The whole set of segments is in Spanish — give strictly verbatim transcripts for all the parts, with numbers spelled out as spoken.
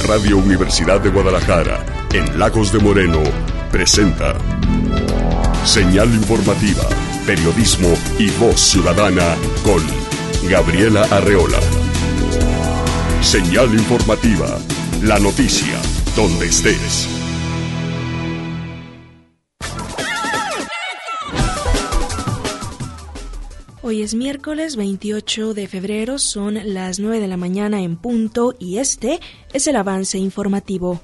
Radio Universidad de Guadalajara, en Lagos de Moreno, presenta Señal Informativa, Periodismo y Voz Ciudadana con Gabriela Arreola. Señal Informativa, la noticia donde estés. Hoy es miércoles veintiocho de febrero, son las nueve de la mañana en punto y este es el avance informativo.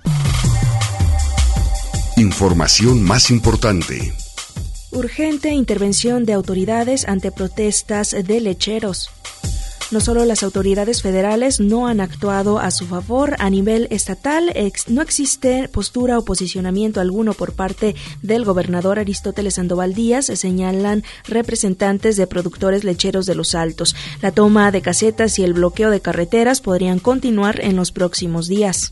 Información más importante. Urgente intervención de autoridades ante protestas de lecheros. No solo las autoridades federales no han actuado a su favor, a nivel estatal ex, no existe postura o posicionamiento alguno por parte del gobernador Aristóteles Sandoval Díaz, señalan representantes de productores lecheros de Los Altos. La toma de casetas y el bloqueo de carreteras podrían continuar en los próximos días.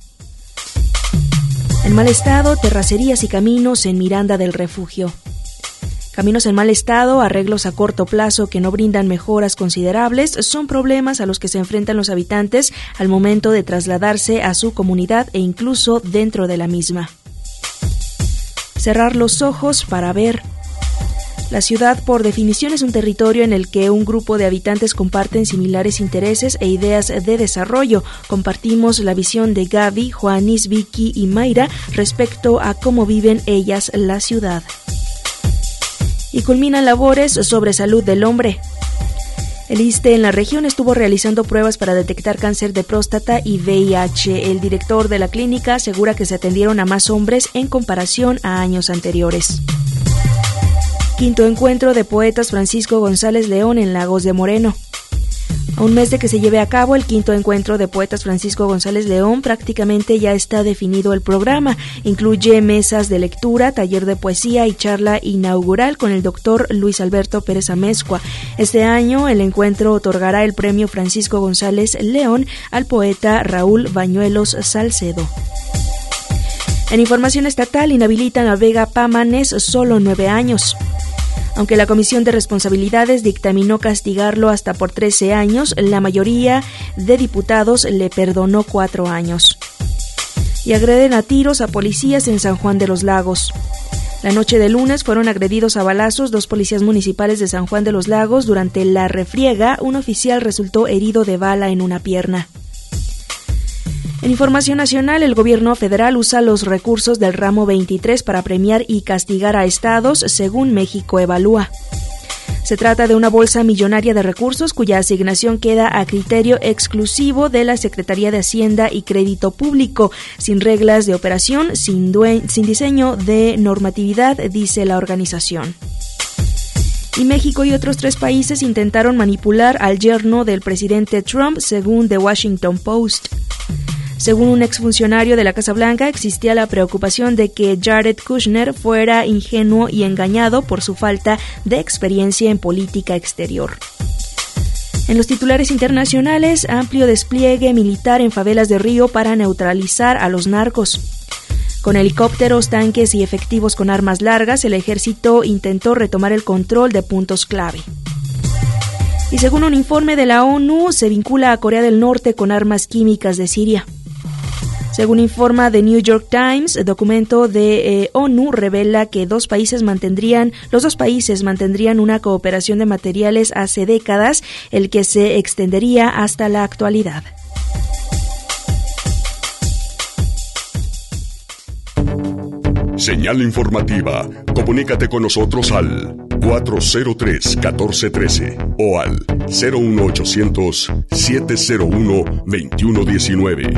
En mal estado, terracerías y caminos en Miranda del Refugio. Caminos en mal estado, arreglos a corto plazo que no brindan mejoras considerables, son problemas a los que se enfrentan los habitantes al momento de trasladarse a su comunidad e incluso dentro de la misma. Cerrar los ojos para ver. La ciudad, por definición, es un territorio en el que un grupo de habitantes comparten similares intereses e ideas de desarrollo. Compartimos la visión de Gaby, Juanis, Vicky y Mayra respecto a cómo viven ellas la ciudad. Y culminan labores sobre salud del hombre. El I S S S T E en la región estuvo realizando pruebas para detectar cáncer de próstata y V I H. El director de la clínica asegura que se atendieron a más hombres en comparación a años anteriores. Quinto encuentro de poetas Francisco González León en Lagos de Moreno. A un mes de que se lleve a cabo el quinto encuentro de poetas Francisco González León, prácticamente ya está definido el programa. Incluye mesas de lectura, taller de poesía y charla inaugural con el doctor Luis Alberto Pérez Amezcua. Este año el encuentro otorgará el premio Francisco González León al poeta Raúl Bañuelos Salcedo. En información estatal, inhabilitan a Vega Pámanes solo nueve años. Aunque la Comisión de Responsabilidades dictaminó castigarlo hasta por trece años, la mayoría de diputados le perdonó cuatro años. Y agreden a tiros a policías en San Juan de los Lagos. La noche de lunes fueron agredidos a balazos dos policías municipales de San Juan de los Lagos. Durante la refriega, un oficial resultó herido de bala en una pierna. En información nacional, el gobierno federal usa los recursos del ramo veintitrés para premiar y castigar a estados, según México Evalúa. Se trata de una bolsa millonaria de recursos cuya asignación queda a criterio exclusivo de la Secretaría de Hacienda y Crédito Público, sin reglas de operación, sin, due- sin diseño de normatividad, dice la organización. Y México y otros tres países intentaron manipular al yerno del presidente Trump, según The Washington Post. Según un exfuncionario de la Casa Blanca, existía la preocupación de que Jared Kushner fuera ingenuo y engañado por su falta de experiencia en política exterior. En los titulares internacionales, amplio despliegue militar en favelas de Río para neutralizar a los narcos. Con helicópteros, tanques y efectivos con armas largas, el ejército intentó retomar el control de puntos clave. Y según un informe de la ONU, se vincula a Corea del Norte con armas químicas de Siria. Según informa The New York Times, el documento de eh, ONU revela que dos países mantendrían, los dos países mantendrían una cooperación de materiales hace décadas, el que se extendería hasta la actualidad. Señal informativa. Comunícate con nosotros al cuatro cero tres, uno cuatro uno tres o al cero uno ochocientos, siete cero uno, veintiuno diecinueve.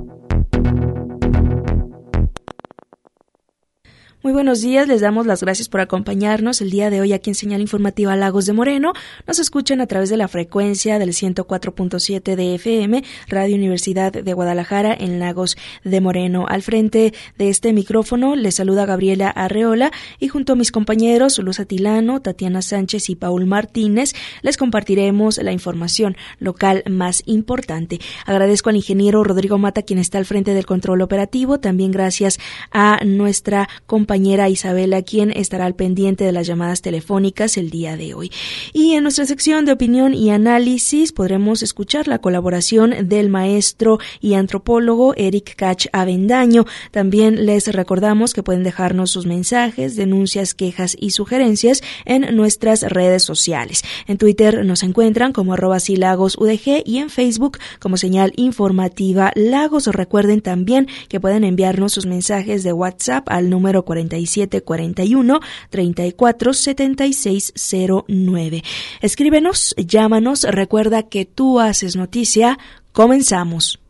Muy buenos días, les damos las gracias por acompañarnos el día de hoy aquí en Señal Informativa Lagos de Moreno. Nos escuchan a través de la frecuencia del ciento cuatro punto siete de F M, Radio Universidad de Guadalajara en Lagos de Moreno. Al frente de este micrófono les saluda Gabriela Arreola y junto a mis compañeros Luz Atilano, Tatiana Sánchez y Paul Martínez les compartiremos la información local más importante. Agradezco al ingeniero Rodrigo Mata, quien está al frente del control operativo. También gracias a nuestra compañera compañera Isabela, quien estará al pendiente de las llamadas telefónicas el día de hoy. Y en nuestra sección de opinión y análisis podremos escuchar la colaboración del maestro y antropólogo Eric Kach Avendaño. También les recordamos que pueden dejarnos sus mensajes, denuncias, quejas y sugerencias en nuestras redes sociales. En Twitter nos encuentran como arroba silagosudg y en Facebook como Señal Informativa Lagos. Recuerden también que pueden enviarnos sus mensajes de WhatsApp al número cuarenta y siete cuarenta y uno treinta y cuatro setenta y seis cero nueve. Escríbenos, llámanos, recuerda que tú haces noticia. Comenzamos.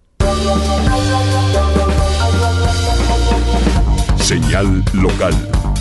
Señal local.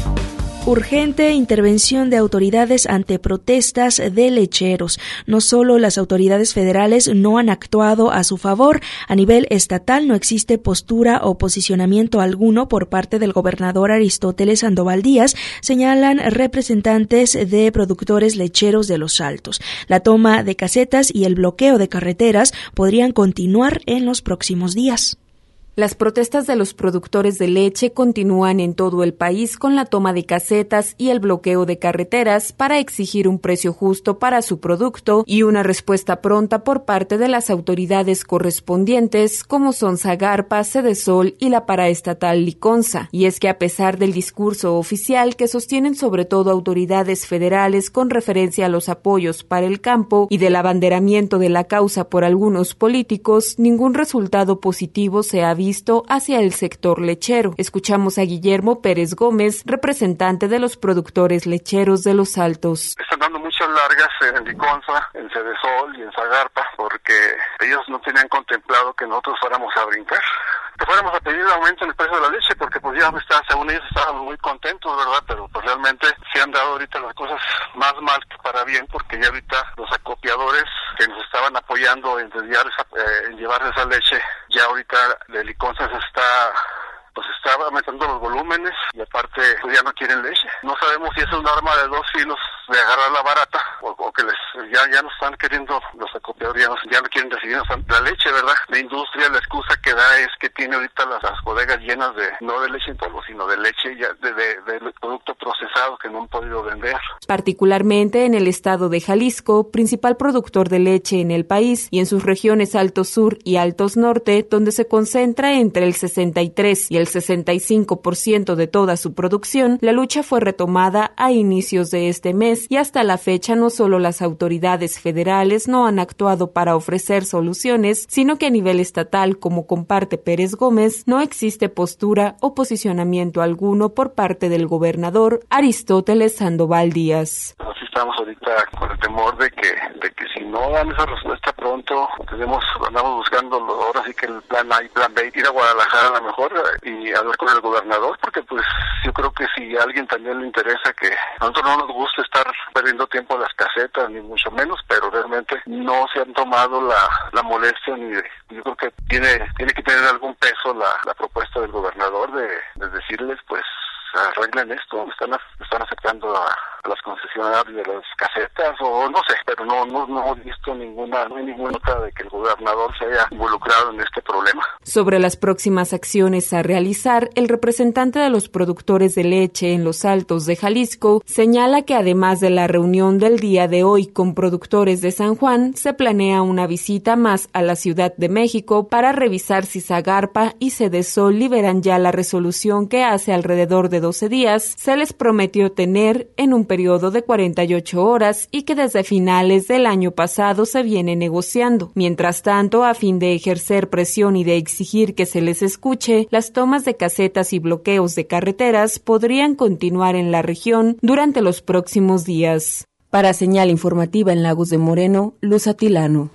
Urgente intervención de autoridades ante protestas de lecheros. No solo las autoridades federales no han actuado a su favor, a nivel estatal no existe postura o posicionamiento alguno por parte del gobernador Aristóteles Sandoval Díaz, señalan representantes de productores lecheros de Los Altos. La toma de casetas y el bloqueo de carreteras podrían continuar en los próximos días. Las protestas de los productores de leche continúan en todo el país con la toma de casetas y el bloqueo de carreteras para exigir un precio justo para su producto y una respuesta pronta por parte de las autoridades correspondientes, como son Zagarpa, Sedesol y la paraestatal Liconza. Y es que a pesar del discurso oficial que sostienen sobre todo autoridades federales con referencia a los apoyos para el campo y del abanderamiento de la causa por algunos políticos, ningún resultado positivo se ha visto hacia el sector lechero. Escuchamos a Guillermo Pérez Gómez, representante de los productores lecheros de Los Altos. Están dando muchas largas en Liconza, en Sedesol y en Zagarpa, porque ellos no tenían contemplado que nosotros fuéramos a brincar, que fuéramos a pedir aumento en el precio de la leche, porque pues ya está, según ellos estaban muy contentos, ¿verdad? Pero pues realmente se han dado ahorita las cosas más mal que para bien, porque ya ahorita los acopiadores que nos estaban apoyando en, desviar esa, eh, en llevar esa leche, ya ahorita de Liconza se está pues está aumentando los volúmenes y aparte pues ya no quieren leche. No sabemos si es un arma de dos filos de agarrar la barata o, o que les ya ya no están queriendo, los acopiadores ya no, ya no quieren recibir la leche, ¿verdad? La industria, la excusa que da es que tiene ahorita las, las bodegas llenas de, no de leche en polvo, sino de leche ya de, de, de producto procesado que no han podido vender. Particularmente en el estado de Jalisco, principal productor de leche en el país, y en sus regiones Altos Sur y Altos Norte, donde se concentra entre el sesenta y tres y el sesenta y cinco por ciento de toda su producción, la lucha fue retomada a inicios de este mes y hasta la fecha no solo las autoridades federales no han actuado para ofrecer soluciones, sino que a nivel estatal, como comparte Pérez Gómez, no existe postura o posicionamiento alguno por parte del gobernador Aristóteles Sandoval Díaz. Así estamos ahorita con el temor de que, de que si no dan esa respuesta pronto, tenemos, andamos buscando ahora sí que el plan A y plan B, ir a Guadalajara a lo mejor y hablar con el gobernador, porque pues yo creo que si a alguien también le interesa, que a nosotros no nos gusta estar perdiendo tiempo en las casetas, ni mucho menos, pero realmente no se han tomado la, la molestia, ni de, yo creo que tiene tiene que tener algún peso la, la propuesta del gobernador de, de decirles pues arreglen esto, están están afectando a, a las concesionarias de las casetas o no sé, pero no no no he visto ninguna no hay ninguna nota de que el gobernador se haya involucrado en este problema. Sobre las próximas acciones a realizar, el representante de los productores de leche en Los Altos de Jalisco señala que además de la reunión del día de hoy con productores de San Juan, se planea una visita más a la Ciudad de México para revisar si Zagarpa y Sedesol liberan ya la resolución que hace alrededor de doce días se les prometió tener en un periodo de cuarenta y ocho horas y que desde finales del año pasado se viene negociando. Mientras tanto, a fin de ejercer presión y de exigir que se les escuche, las tomas de casetas y bloqueos de carreteras podrían continuar en la región durante los próximos días. Para Señal Informativa en Lagos de Moreno, Luz Atilano.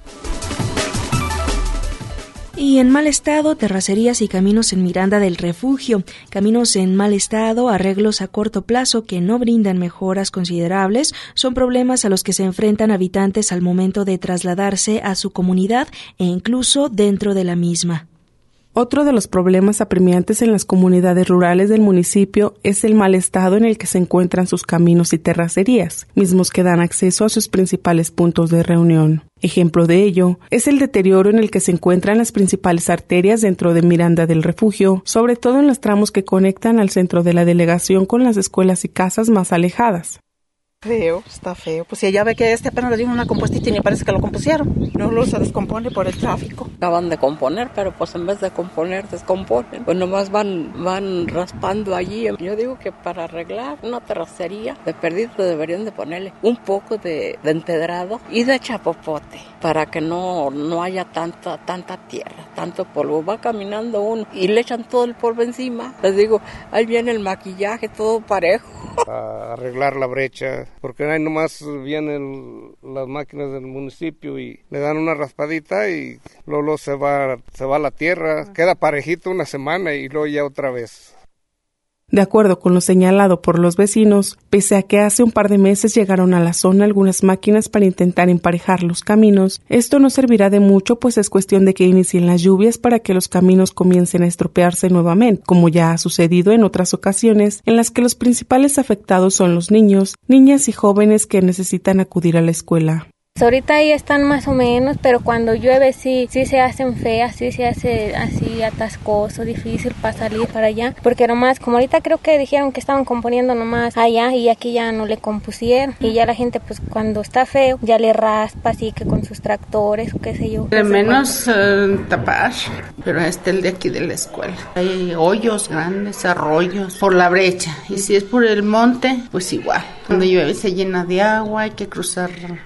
Y en mal estado, terracerías y caminos en Miranda del Refugio. Caminos en mal estado, arreglos a corto plazo que no brindan mejoras considerables, son problemas a los que se enfrentan habitantes al momento de trasladarse a su comunidad e incluso dentro de la misma. Otro de los problemas apremiantes en las comunidades rurales del municipio es el mal estado en el que se encuentran sus caminos y terracerías, mismos que dan acceso a sus principales puntos de reunión. Ejemplo de ello es el deterioro en el que se encuentran las principales arterias dentro de Miranda del Refugio, sobre todo en los tramos que conectan al centro de la delegación con las escuelas y casas más alejadas. Feo, está feo. Pues si ya ve que este apenas le dieron una compuestita y me parece que lo compusieron. No lo se descompone por el tráfico. Acaban de componer, pero pues en vez de componer, descomponen. Pues nomás van, van raspando allí. Yo digo que para arreglar una terracería, de perdido deberían de ponerle un poco de, de empedrado y de chapopote, para que no, no haya tanta, tanta tierra, tanto polvo. Va caminando uno y le echan todo el polvo encima. Les digo, ahí viene el maquillaje, todo parejo. A arreglar la brecha, porque ahí nomás vienen las máquinas del municipio y le dan una raspadita y luego se va, se va a la tierra, queda parejito una semana y luego ya otra vez. De acuerdo con lo señalado por los vecinos, pese a que hace un par de meses llegaron a la zona algunas máquinas para intentar emparejar los caminos, esto no servirá de mucho, pues es cuestión de que inicien las lluvias para que los caminos comiencen a estropearse nuevamente, como ya ha sucedido en otras ocasiones, en las que los principales afectados son los niños, niñas y jóvenes que necesitan acudir a la escuela. Ahorita ahí están más o menos, pero cuando llueve sí, sí se hacen feas, sí se hace así atascoso, difícil para salir para allá, porque nomás, como ahorita creo que dijeron que estaban componiendo nomás allá y aquí ya no le compusieron, y ya la gente pues cuando está feo ya le raspa así que con sus tractores o qué sé yo. De menos uh, tapar, pero este es el de aquí de la escuela. Hay hoyos grandes, arroyos por la brecha, y si es por el monte, pues igual. Cuando llueve se llena de agua, hay que cruzar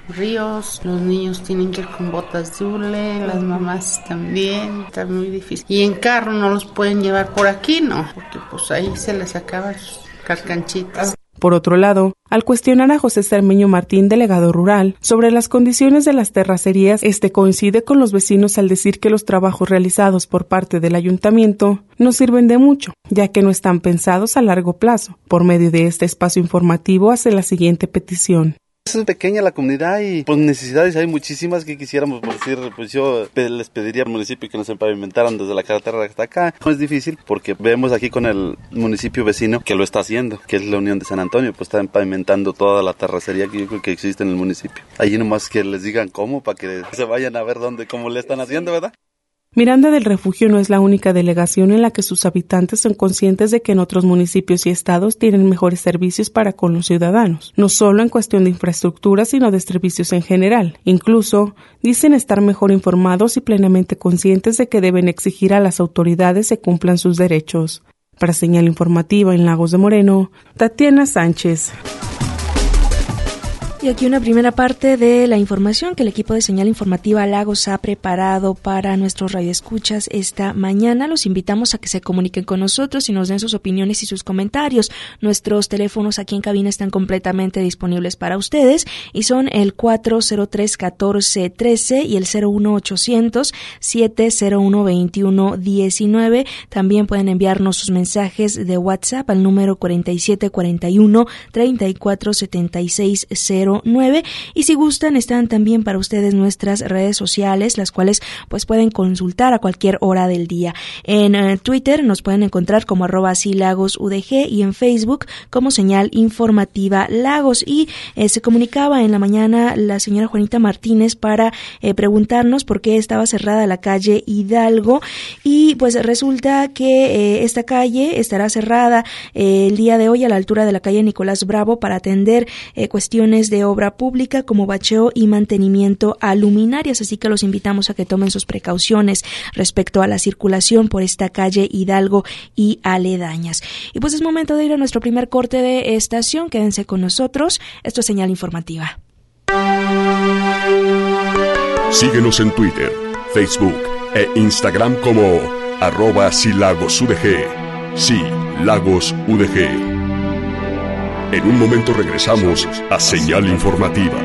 ríos, los niños tienen que ir con botas de hule, las mamás también, está muy difícil. Y en carro no los pueden llevar por aquí, ¿no? Porque pues ahí se les acaban sus carcanchitas. Por otro lado, al cuestionar a José Cermeño Martín, delegado rural, sobre las condiciones de las terracerías, este coincide con los vecinos al decir que los trabajos realizados por parte del ayuntamiento no sirven de mucho, ya que no están pensados a largo plazo. Por medio de este espacio informativo hace la siguiente petición. Es pequeña la comunidad y pues necesidades hay muchísimas que quisiéramos, por decir, pues yo les pediría al municipio que nos empavimentaran desde la carretera hasta acá. No es difícil porque vemos aquí con el municipio vecino que lo está haciendo, que es la Unión de San Antonio, pues está pavimentando toda la terracería que yo creo que existe en el municipio. Allí nomás que les digan cómo, para que se vayan a ver dónde, cómo le están haciendo, ¿verdad? Miranda del Refugio no es la única delegación en la que sus habitantes son conscientes de que en otros municipios y estados tienen mejores servicios para con los ciudadanos, no solo en cuestión de infraestructura, sino de servicios en general. Incluso, dicen estar mejor informados y plenamente conscientes de que deben exigir a las autoridades que cumplan sus derechos. Para Señal Informativa en Lagos de Moreno, Tatiana Sánchez. Y aquí una primera parte de la información que el equipo de Señal Informativa Lagos ha preparado para nuestros radioescuchas esta mañana. Los invitamos a que se comuniquen con nosotros y nos den sus opiniones y sus comentarios. Nuestros teléfonos aquí en cabina están completamente disponibles para ustedes y son el cuatro cero tres, catorce trece y el cero uno ochocientos, siete cero uno, veintiuno diecinueve. También pueden enviarnos sus mensajes de WhatsApp al número cuarenta y siete cuarenta y uno, treinta y cuatro setenta y seis cero nueve, y si gustan están también para ustedes nuestras redes sociales, las cuales pues pueden consultar a cualquier hora del día. En uh, Twitter nos pueden encontrar como arroba así Lagos U D G y en Facebook como Señal Informativa Lagos. Y eh, se comunicaba en la mañana la señora Juanita Martínez para eh, preguntarnos por qué estaba cerrada la calle Hidalgo, y pues resulta que eh, esta calle estará cerrada eh, el día de hoy a la altura de la calle Nicolás Bravo para atender eh, cuestiones de obra pública como bacheo y mantenimiento a luminarias, así que los invitamos a que tomen sus precauciones respecto a la circulación por esta calle Hidalgo y aledañas. Y pues es momento de ir a nuestro primer corte de estación. Quédense con nosotros. Esto es Señal Informativa. Síguenos en Twitter, Facebook e Instagram como arroba silagosudg. Sí, Lagos U D G. En un momento regresamos a Señal Informativa.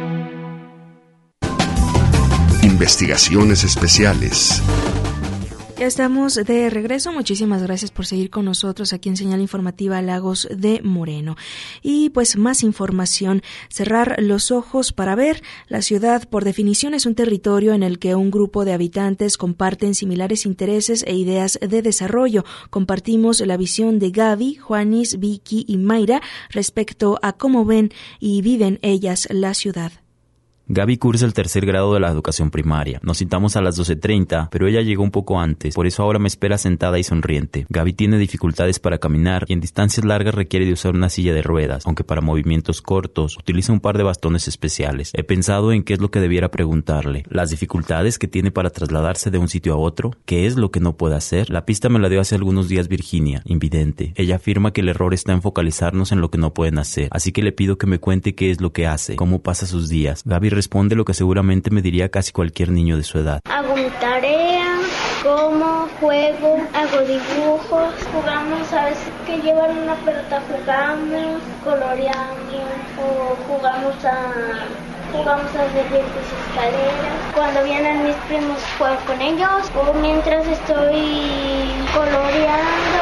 Investigaciones especiales. Ya estamos de regreso. Muchísimas gracias por seguir con nosotros aquí en Señal Informativa Lagos de Moreno. Y pues más información. Cerrar los ojos para ver. La ciudad, por definición, es un territorio en el que un grupo de habitantes comparten similares intereses e ideas de desarrollo. Compartimos la visión de Gaby, Juanis, Vicky y Mayra respecto a cómo ven y viven ellas la ciudad. Gaby cursa el tercer grado de la educación primaria. Nos citamos a las doce treinta, pero ella llegó un poco antes, por eso ahora me espera sentada y sonriente. Gaby tiene dificultades para caminar y en distancias largas requiere de usar una silla de ruedas, aunque para movimientos cortos utiliza un par de bastones especiales. He pensado en qué es lo que debiera preguntarle. Las dificultades que tiene para trasladarse de un sitio a otro, qué es lo que no puede hacer. La pista me la dio hace algunos días Virginia, invidente. Ella afirma que el error está en focalizarnos en lo que no pueden hacer, así que le pido que me cuente qué es lo que hace, cómo pasa sus días. Gaby responde lo que seguramente me diría casi cualquier niño de su edad. Hago mi tarea, como, juego, hago dibujos, jugamos, a veces que llevan una pelota jugamos, coloreamos o jugamos a jugamos a hacer vientos y escaleras. Cuando vienen mis primos juego con ellos o mientras estoy coloreando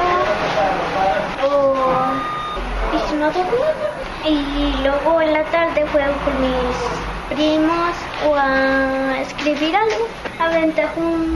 o y si no te juego. Y luego en la tarde juego con mis primos o a escribir algo, aventajo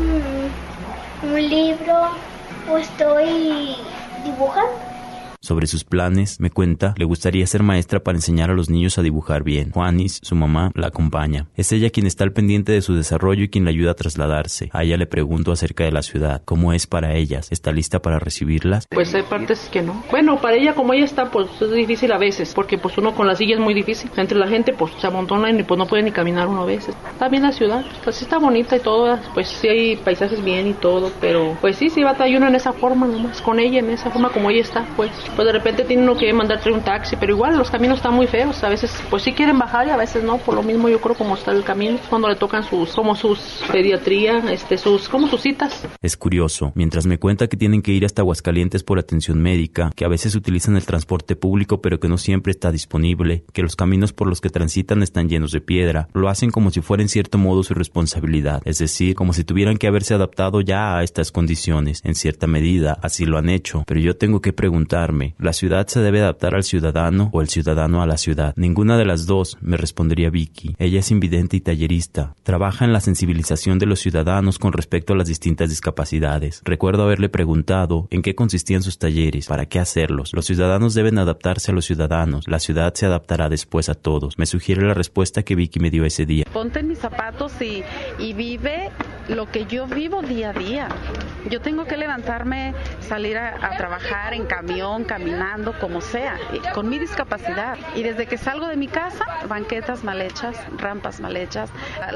un, un libro o estoy dibujando. Sobre sus planes, me cuenta, le gustaría ser maestra para enseñar a los niños a dibujar bien. Juanis, su mamá, la acompaña. Es ella quien está al pendiente de su desarrollo y quien la ayuda a trasladarse. A ella le pregunto acerca de la ciudad, cómo es para ellas, ¿está lista para recibirlas? Pues hay partes que no. Bueno, para ella como ella está, pues es difícil a veces, porque pues uno con la silla es muy difícil. Entre la gente pues se amontona y pues no puede ni caminar uno a veces. Está bien la ciudad, pues sí está bonita y todo, pues sí hay paisajes bien y todo, pero pues sí, sí batalla uno en esa forma nomás, con ella, en esa forma como ella está, pues. Pues de repente tiene uno que mandar un taxi, pero igual los caminos están muy feos, a veces pues sí quieren bajar y a veces no, por lo mismo yo creo como está el camino, cuando le tocan sus, como sus pediatría, este, sus, como sus citas. Es curioso, mientras me cuenta que tienen que ir hasta Aguascalientes por atención médica, que a veces utilizan el transporte público pero que no siempre está disponible, que los caminos por los que transitan están llenos de piedra, lo hacen como si fuera en cierto modo su responsabilidad, es decir, como si tuvieran que haberse adaptado ya a estas condiciones, en cierta medida, así lo han hecho, pero yo tengo que preguntarme, ¿la ciudad se debe adaptar al ciudadano o el ciudadano a la ciudad? Ninguna de las dos, me respondería Vicky. Ella es invidente y tallerista. Trabaja en la sensibilización de los ciudadanos con respecto a las distintas discapacidades. Recuerdo haberle preguntado en qué consistían sus talleres, para qué hacerlos. Los ciudadanos deben adaptarse a los ciudadanos. La ciudad se adaptará después a todos. Me sugiere la respuesta que Vicky me dio ese día. Ponte en mis zapatos y, y vive lo que yo vivo día a día. Yo tengo que levantarme, salir a, a trabajar en camión, caminar, como sea, con mi discapacidad. Y desde que salgo de mi casa, banquetas mal hechas, rampas mal hechas,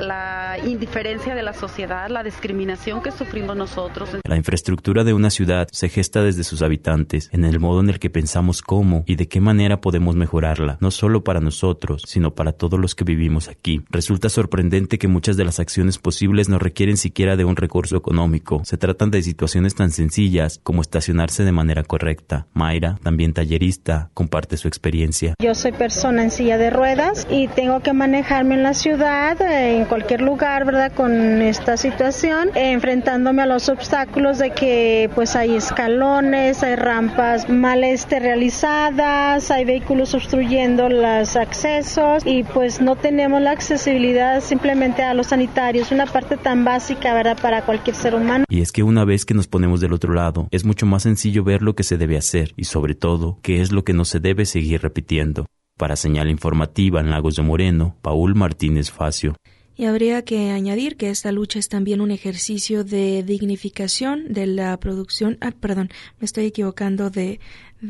la indiferencia de la sociedad, la discriminación que sufrimos nosotros. La infraestructura de una ciudad se gesta desde sus habitantes, en el modo en el que pensamos cómo y de qué manera podemos mejorarla, no solo para nosotros, sino para todos los que vivimos aquí. Resulta sorprendente que muchas de las acciones posibles no requieren siquiera de un recurso económico. Se tratan de situaciones tan sencillas como estacionarse de manera correcta. Mayra, también tallerista, comparte su experiencia. Yo soy persona en silla de ruedas y tengo que manejarme en la ciudad, en cualquier lugar, ¿verdad? Con esta situación, enfrentándome a los obstáculos de que pues hay escalones, hay rampas mal este, realizadas, hay vehículos obstruyendo los accesos y pues no tenemos la accesibilidad simplemente a los sanitarios, una parte tan básica, ¿verdad? Para cualquier ser humano. Y es que una vez que nos ponemos del otro lado, es mucho más sencillo ver lo que se debe hacer y sobre todo qué es lo que no se debe seguir repitiendo. Para Señal Informativa en Lagos de Moreno, Paul Martínez Facio. Y habría que añadir que esta lucha es también un ejercicio de dignificación de la producción. Ah, perdón, me estoy equivocando de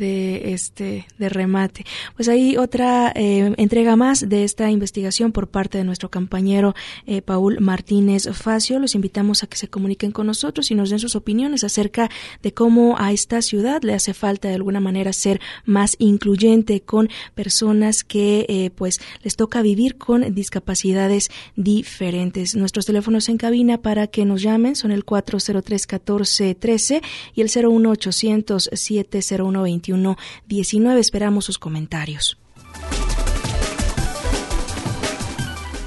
de este de remate. Pues hay otra eh, entrega más de esta investigación por parte de nuestro compañero eh, Paul Martínez Facio. Los invitamos a que se comuniquen con nosotros y nos den sus opiniones acerca de cómo a esta ciudad le hace falta de alguna manera ser más incluyente con personas que eh, pues les toca vivir con discapacidades diferentes. Nuestros teléfonos en cabina para que nos llamen son el cuatro cero tres, catorce trece y el cero uno ochocientos, siete cero uno, veintiuno diecinueve. Esperamos sus comentarios.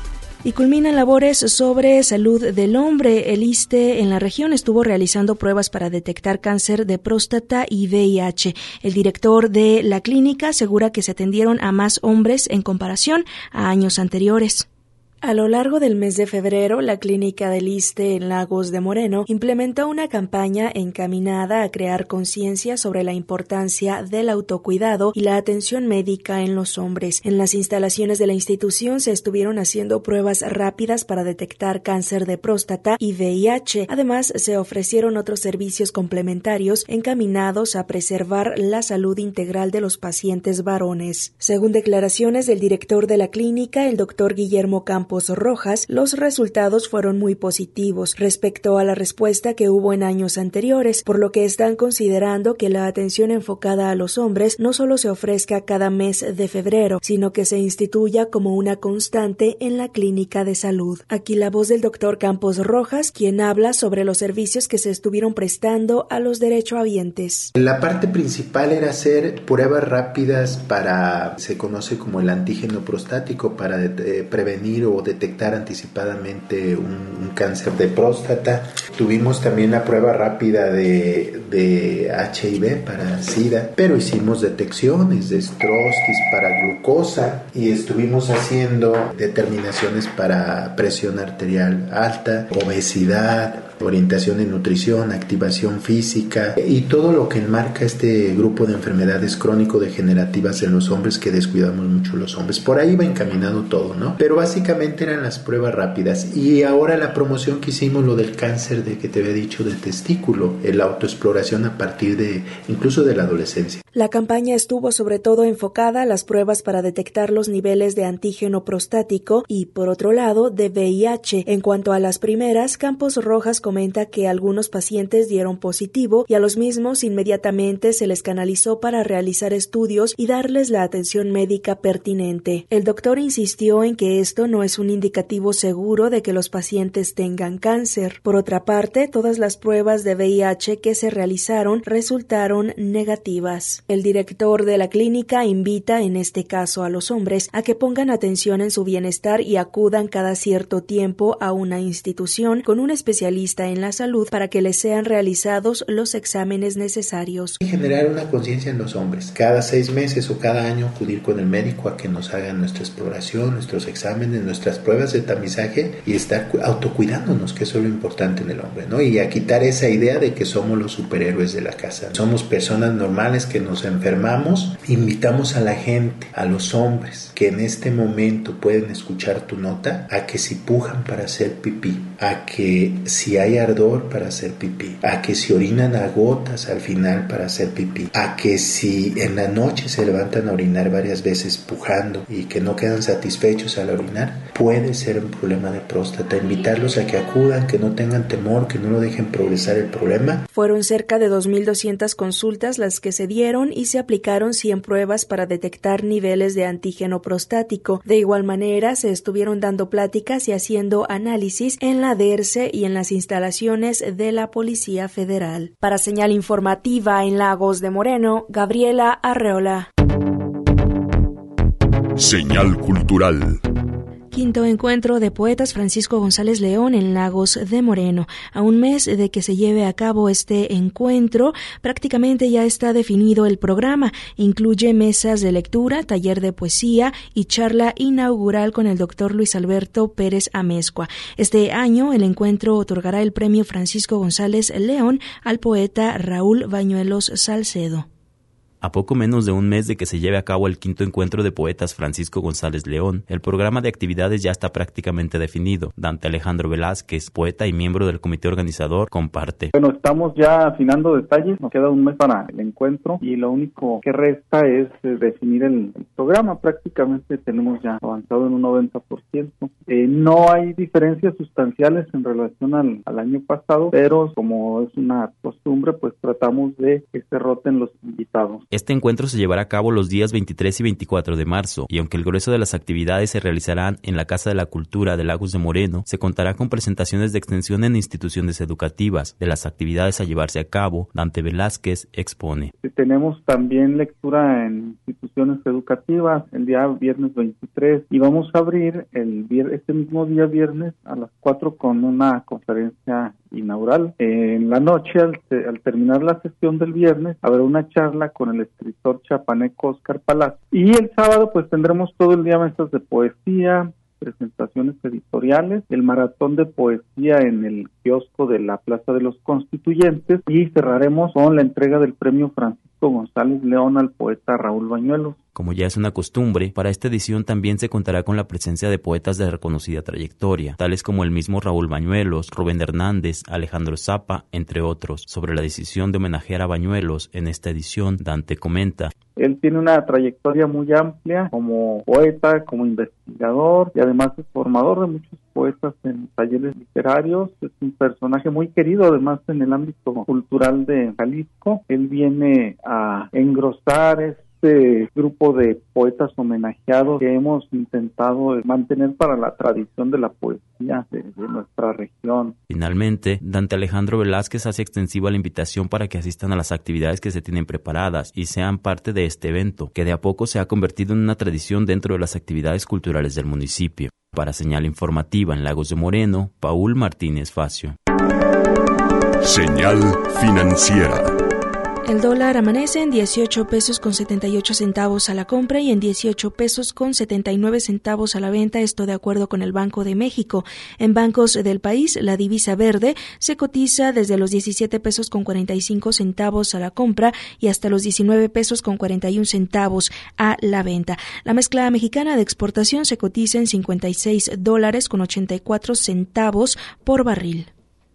Y culminan labores sobre salud del hombre. El ISSSTE en la región estuvo realizando pruebas para detectar cáncer de próstata y V I H. El director de la clínica asegura que se atendieron a más hombres en comparación a años anteriores. A lo largo del mes de febrero, la clínica del ISSSTE en Lagos de Moreno implementó una campaña encaminada a crear conciencia sobre la importancia del autocuidado y la atención médica en los hombres. En las instalaciones de la institución se estuvieron haciendo pruebas rápidas para detectar cáncer de próstata y V I H. Además, se ofrecieron otros servicios complementarios encaminados a preservar la salud integral de los pacientes varones. Según declaraciones del director de la clínica, el doctor Guillermo Campos Rojas, los resultados fueron muy positivos respecto a la respuesta que hubo en años anteriores, por lo que están considerando que la atención enfocada a los hombres no solo se ofrezca cada mes de febrero, sino que se instituya como una constante en la clínica de salud. Aquí la voz del doctor Campos Rojas, quien habla sobre los servicios que se estuvieron prestando a los derechohabientes. La parte principal era hacer pruebas rápidas para, se conoce como el antígeno prostático, para de, prevenir o detectar anticipadamente un, un cáncer de próstata. Tuvimos también la prueba rápida de, de H I V para SIDA, pero hicimos detecciones de estrostis para glucosa y estuvimos haciendo determinaciones para presión arterial alta, obesidad, orientación en nutrición, activación física y todo lo que enmarca este grupo de enfermedades crónico-degenerativas en los hombres que descuidamos mucho los hombres. Por ahí va encaminado todo, ¿no? Pero básicamente eran las pruebas rápidas y ahora la promoción que hicimos, lo del cáncer de que te había dicho de testículo, la autoexploración a partir de incluso de la adolescencia. La campaña estuvo sobre todo enfocada a las pruebas para detectar los niveles de antígeno prostático y, por otro lado, de V I H. En cuanto a las primeras, Campos Rojas comenta que algunos pacientes dieron positivo y a los mismos inmediatamente se les canalizó para realizar estudios y darles la atención médica pertinente. El doctor insistió en que esto no es un indicativo seguro de que los pacientes tengan cáncer. Por otra parte, todas las pruebas de V I H que se realizaron resultaron negativas. El director de la clínica invita en este caso a los hombres a que pongan atención en su bienestar y acudan cada cierto tiempo a una institución con un especialista en la salud para que les sean realizados los exámenes necesarios. Generar una conciencia en los hombres. Cada seis meses o cada año acudir con el médico a que nos hagan nuestra exploración, nuestros exámenes, nuestras pruebas de tamizaje y estar autocuidándonos, que eso es lo importante en el hombre, ¿no? Y a quitar esa idea de que somos los superhéroes de la casa. Somos personas normales que nos enfermamos. Invitamos a la gente, a los hombres que en este momento pueden escuchar tu nota, a que si pujan para hacer pipí, a que si hay ardor para hacer pipí, a que si orinan a gotas al final para hacer pipí, a que si en la noche se levantan a orinar varias veces pujando y que no quedan satisfechos al orinar, puede ser un problema de próstata. Invitarlos a que acudan, que no tengan temor, que no lo dejen progresar el problema. Fueron cerca de dos mil doscientas consultas las que se dieron y se aplicaron cien pruebas para detectar niveles de antígeno prostático. De igual manera, se estuvieron dando pláticas y haciendo análisis en la D E R C E y en las instalaciones de la Policía Federal. Para Señal Informativa en Lagos de Moreno, Gabriela Arreola. Señal Cultural. Quinto encuentro de poetas Francisco González León en Lagos de Moreno. A un mes de que se lleve a cabo este encuentro, prácticamente ya está definido el programa. Incluye mesas de lectura, taller de poesía y charla inaugural con el doctor Luis Alberto Pérez Amezcua. Este año el encuentro otorgará el premio Francisco González León al poeta Raúl Bañuelos Salcedo. A poco menos de un mes de que se lleve a cabo el quinto encuentro de poetas Francisco González León, el programa de actividades ya está prácticamente definido. Dante Alejandro Velázquez, poeta y miembro del comité organizador, comparte. Bueno, estamos ya afinando detalles, nos queda un mes para el encuentro y lo único que resta es eh, definir el, el programa. Prácticamente tenemos ya avanzado en un noventa por ciento. Eh, no hay diferencias sustanciales en relación al, al año pasado, pero como es una costumbre, pues tratamos de que se roten los invitados. Este encuentro se llevará a cabo los días veintitrés y veinticuatro de marzo, y aunque el grueso de las actividades se realizarán en la Casa de la Cultura de Lagos de Moreno, se contará con presentaciones de extensión en instituciones educativas. De las actividades a llevarse a cabo, Dante Velázquez expone. Tenemos también lectura en instituciones educativas el día viernes veintitrés y vamos a abrir el este mismo día viernes a las cuatro con una conferencia inaugural. En la noche, al, al terminar la sesión del viernes, habrá una charla con el escritor chapaneco Oscar Palacio. Y el sábado, pues tendremos todo el día mesas de poesía, presentaciones editoriales, el maratón de poesía en el kiosco de la Plaza de los Constituyentes y cerraremos con la entrega del premio Francisco González León al poeta Raúl Bañuelos. Como ya es una costumbre, para esta edición también se contará con la presencia de poetas de reconocida trayectoria, tales como el mismo Raúl Bañuelos, Rubén Hernández, Alejandro Zappa, entre otros. Sobre la decisión de homenajear a Bañuelos en esta edición, Dante comenta. Él tiene una trayectoria muy amplia como poeta, como investigador y además es formador de muchos poetas en talleres literarios. Es un personaje muy querido además en el ámbito cultural de Jalisco. Él viene a engrosar este grupo de poetas homenajeados que hemos intentado mantener para la tradición de la poesía de, de nuestra región. Finalmente, Dante Alejandro Velázquez hace extensiva la invitación para que asistan a las actividades que se tienen preparadas y sean parte de este evento, que de a poco se ha convertido en una tradición dentro de las actividades culturales del municipio. Para Señal Informativa en Lagos de Moreno, Paul Martínez Facio. Señal financiera. El dólar amanece en dieciocho pesos con setenta y ocho centavos a la compra y en dieciocho pesos con setenta y nueve centavos a la venta, esto de acuerdo con el Banco de México. En bancos del país, la divisa verde se cotiza desde los diecisiete pesos con cuarenta y cinco centavos a la compra y hasta los diecinueve pesos con cuarenta y un centavos a la venta. La mezcla mexicana de exportación se cotiza en cincuenta y seis dólares con ochenta y cuatro centavos por barril.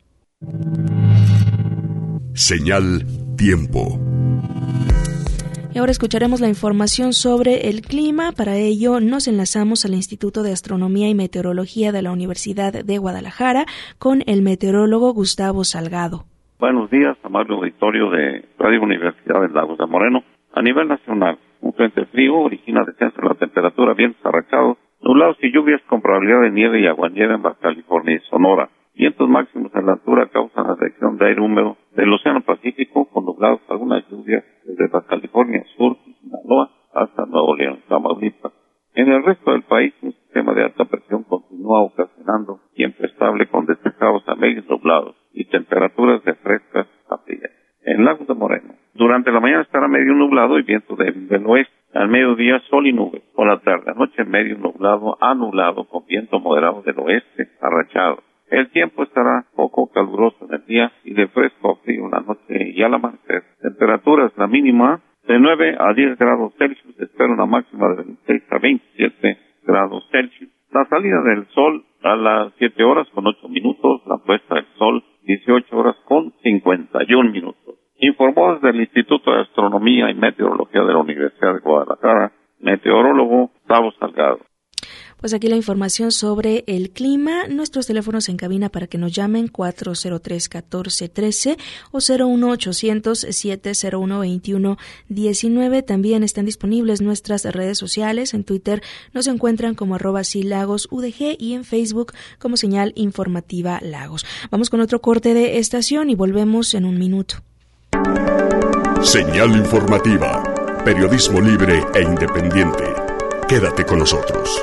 Señal Tiempo. Y ahora escucharemos la información sobre el clima. Para ello nos enlazamos al Instituto de Astronomía y Meteorología de la Universidad de Guadalajara con el meteorólogo Gustavo Salgado. Buenos días, amable auditorio de Radio Universidad de Lagos de Moreno. A nivel nacional, un frente frío origina descenso en la temperatura, vientos arrachados, nublados y lluvias con probabilidad de nieve y aguanieve en Baja California y Sonora. Vientos máximos en la altura causan la sección de aire húmedo del Océano Pacífico, con nublados algunas lluvias desde Baja California Sur y Sinaloa hasta Nuevo León, Tamaulipas. En el resto del país, un sistema de alta presión continúa ocasionando tiempo estable con despejados a medios nublados y temperaturas de frescas a frías. En Lagos de Moreno, durante la mañana estará medio nublado y viento del, del oeste. Al mediodía, sol y nubes. Por la tarde, anoche medio nublado a nublado con viento moderado del oeste, arrachado. El tiempo estará poco caluroso en el día y de fresco a frío en la noche y al amanecer. Temperaturas, la mínima de nueve a diez grados Celsius, espera una máxima de veintiséis a veintisiete grados Celsius. La salida del sol a las siete horas con ocho minutos, la puesta del sol dieciocho horas con cincuenta y un minutos. Informó desde el Instituto de Astronomía y Meteorología de la Universidad de Guadalajara, meteorólogo Gustavo Salgado. Pues aquí la información sobre el clima. Nuestros teléfonos en cabina para que nos llamen cuatro cero tres, uno cuatro uno tres o cero uno ochocientos, siete cero uno, veintiuno diecinueve. También están disponibles nuestras redes sociales. En Twitter nos encuentran como arroba silagos UDG y en Facebook como Señal Informativa Lagos. Vamos con otro corte de estación y volvemos en un minuto. Señal Informativa. Periodismo libre e independiente. Quédate con nosotros.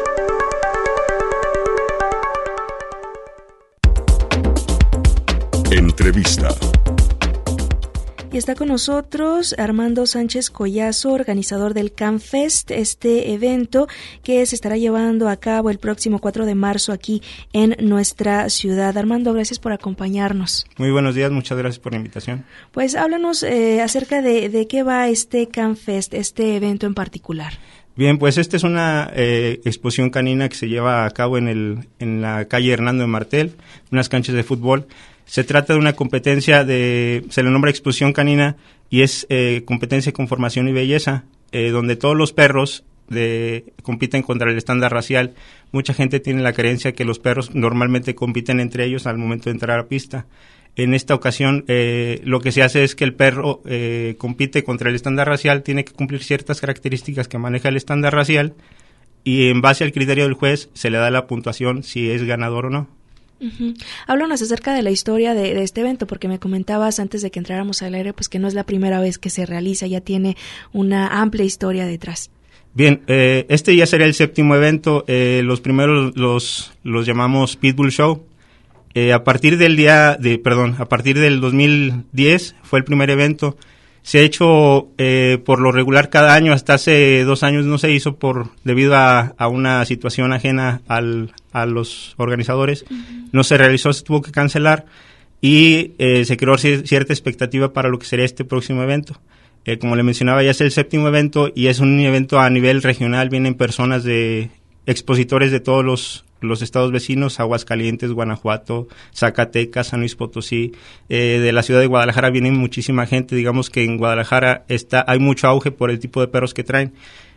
Entrevista. Y está con nosotros Armando Sánchez Collazo, organizador del CanFest, este evento que se estará llevando a cabo el próximo cuatro de marzo aquí en nuestra ciudad. Armando, gracias por acompañarnos. Muy buenos días, muchas gracias por la invitación. Pues háblanos eh, acerca de, de qué va este CanFest, este evento en particular. Bien, pues esta es una eh, exposición canina que se lleva a cabo en, el, en la calle Hernando de Martel, unas canchas de fútbol. Se trata de una competencia de, se le nombra exposición canina y es eh, competencia con formación y belleza, eh, donde todos los perros de, compiten contra el estándar racial. Mucha gente tiene la creencia que los perros normalmente compiten entre ellos al momento de entrar a pista. En esta ocasión, eh, lo que se hace es que el perro eh, compite contra el estándar racial, tiene que cumplir ciertas características que maneja el estándar racial, y en base al criterio del juez se le da la puntuación si es ganador o no. Uh-huh. Háblanos acerca de la historia de, de este evento, porque me comentabas antes de que entráramos al aire, pues que no es la primera vez que se realiza, ya tiene una amplia historia detrás. Bien, eh, este ya sería el séptimo evento. Eh, los primeros los, los llamamos Pitbull Show. Eh, a partir del día de, perdón, a partir del dos mil diez fue el primer evento. Se ha hecho eh, por lo regular cada año. Hasta hace dos años no se hizo por debido a, a una situación ajena al, a los organizadores. Uh-huh. No se realizó, se tuvo que cancelar y eh, se creó c- cierta expectativa para lo que sería este próximo evento. Eh, como le mencionaba, ya es el séptimo evento y es un evento a nivel regional. Vienen personas de expositores de todos los los estados vecinos, Aguascalientes, Guanajuato, Zacatecas, San Luis Potosí. Eh, de la ciudad de Guadalajara viene muchísima gente. Digamos que en Guadalajara está hay mucho auge por el tipo de perros que traen.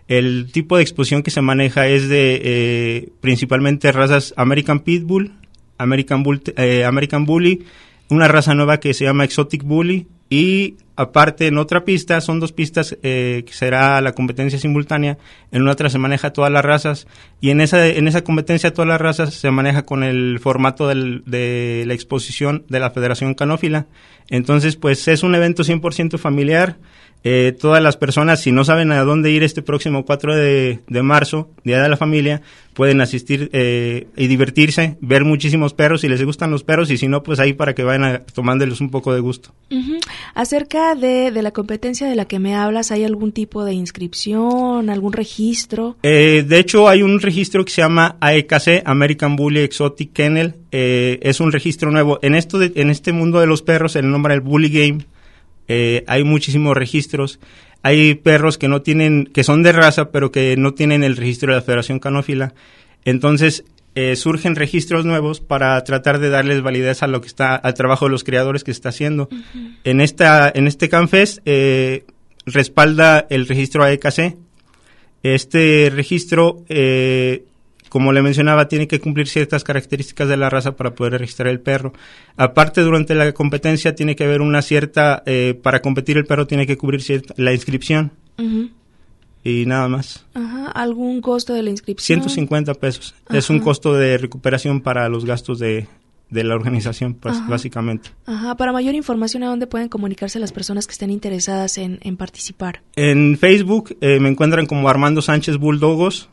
El tipo de exposición que se maneja es de eh, principalmente razas American Pitbull, American, Bull, eh, American Bully, una raza nueva que se llama Exotic Bully, y aparte en otra pista, son dos pistas eh, que será la competencia simultánea, en una otra se maneja todas las razas, y en esa en esa competencia todas las razas se maneja con el formato del, de la exposición de la Federación Canófila. Entonces pues es un evento cien por ciento familiar. Eh, todas las personas, si no saben a dónde ir este próximo cuatro de marzo, Día de la Familia, pueden asistir eh, y divertirse, ver muchísimos perros si les gustan los perros, y si no, pues ahí para que vayan a, tomándoles un poco de gusto. Uh-huh. Acerca de, de la competencia de la que me hablas, ¿hay algún tipo de inscripción, algún registro? Eh, de hecho, hay un registro que se llama A E K C, American Bully Exotic Kennel. Eh, es un registro nuevo. En, esto de, en este mundo de los perros, el nombre del Bully Game. Eh, hay muchísimos registros. Hay perros que no tienen, que son de raza, pero que no tienen el registro de la Federación Canófila. Entonces, eh, surgen registros nuevos para tratar de darles validez a lo que está, al trabajo de los criadores que se está haciendo. Uh-huh. En esta, en este CanFest, eh, respalda el registro A E K C. Este registro, eh, como le mencionaba, tiene que cumplir ciertas características de la raza para poder registrar el perro. Aparte, durante la competencia tiene que haber una cierta, eh, para competir el perro tiene que cubrir cierta, la inscripción. Uh-huh. Y nada más. Ajá. ¿Algún costo de la inscripción? ciento cincuenta pesos. Ajá. Es un costo de recuperación para los gastos de, de la organización, pues, Ajá. básicamente. Ajá. Para mayor información, ¿a dónde pueden comunicarse las personas que estén interesadas en, en participar? En Facebook eh, me encuentran como Armando Sánchez Bulldogos.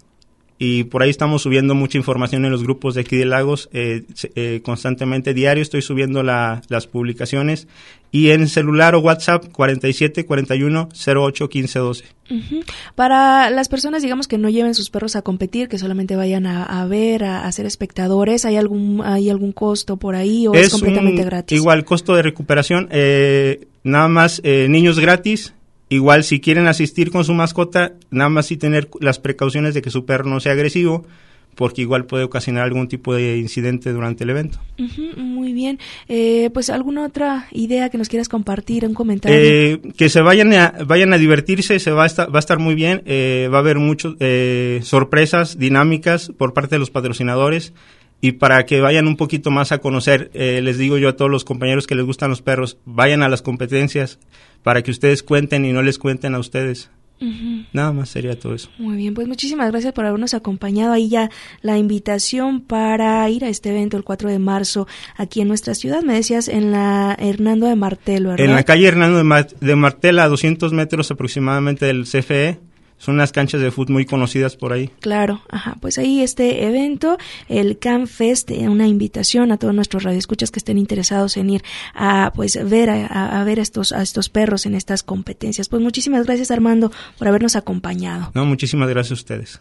Y por ahí estamos subiendo mucha información en los grupos de aquí de Lagos, eh, eh, constantemente, diario estoy subiendo la, las publicaciones, y en celular o WhatsApp cuarenta y siete, cuarenta y uno, cero ocho, quince, doce. Uh-huh. Para las personas, digamos, que no lleven sus perros a competir, que solamente vayan a, a ver, a, a ser espectadores, ¿hay algún hay algún costo por ahí o es, es completamente un, gratis? Igual, costo de recuperación, eh, nada más eh, niños gratis. Igual, si quieren asistir con su mascota, nada más sí tener las precauciones de que su perro no sea agresivo, porque igual puede ocasionar algún tipo de incidente durante el evento. Uh-huh, muy bien. Eh, pues, ¿alguna otra idea que nos quieras compartir, un comentario? Eh, que se vayan a, vayan a divertirse, se va a estar, va a estar muy bien. Eh, va a haber muchas eh, sorpresas, dinámicas por parte de los patrocinadores. Y para que vayan un poquito más a conocer, eh, les digo yo a todos los compañeros que les gustan los perros, vayan a las competencias para que ustedes cuenten y no les cuenten a ustedes. Uh-huh. Nada más sería todo eso. Muy bien, pues muchísimas gracias por habernos acompañado. Ahí ya la invitación para ir a este evento el cuatro de marzo aquí en nuestra ciudad. Me decías en la Hernando de Martel, ¿verdad? En la calle Hernando de, Mar- de Martel, a doscientos metros aproximadamente del C F E. Son unas canchas de fútbol muy conocidas por ahí. Claro, ajá, pues ahí este evento, el CanFest, una invitación a todos nuestros radioescuchas que estén interesados en ir a pues ver a, a ver a estos a estos perros en estas competencias. Pues muchísimas gracias, Armando, por habernos acompañado. No, muchísimas gracias a ustedes.